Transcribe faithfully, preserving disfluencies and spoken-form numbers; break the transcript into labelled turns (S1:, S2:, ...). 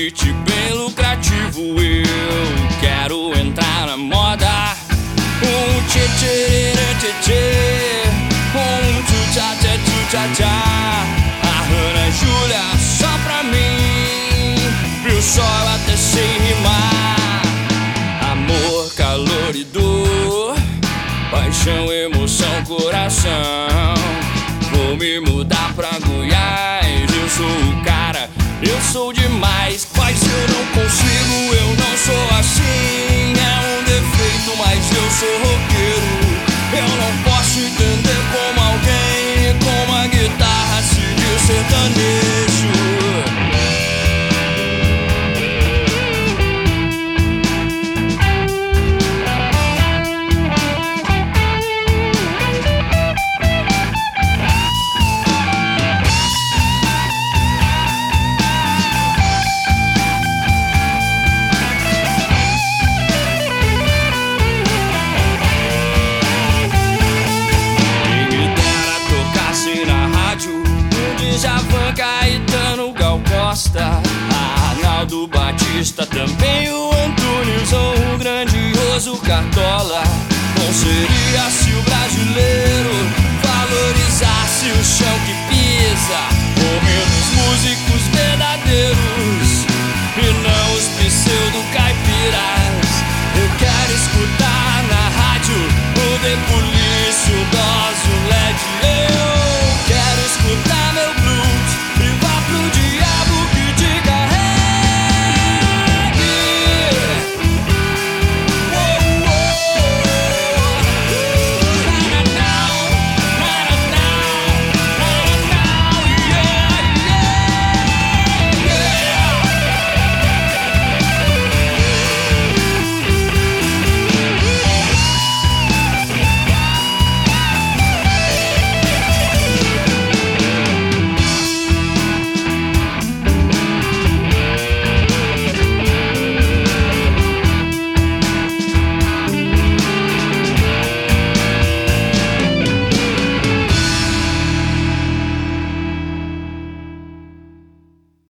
S1: beat bem lucrativo. Eu quero entrar na moda. Um tchê tchê tchê tchê, um tchu-tchá tchá tchu-tchá tchá. A Ana Júlia só pra mim, viu só eu até sei rimar. Amor, calor e dor, paixão, emoção, coração. Vou me mudar pra Goiás, eu sou o cara, eu sou demais. Mas eu não consigo, eu não sou assim. É um defeito, mas eu sou roqueiro. Eu não posso entender como alguém com uma guitarra seguiu sertanejo. Djavan, Caetano, Gal Costa, Arnaldo Batista, também o Antunes ou o grandioso Cartola. Não seria se o brasileiro valorizasse o chão que pisa, ou menos músicos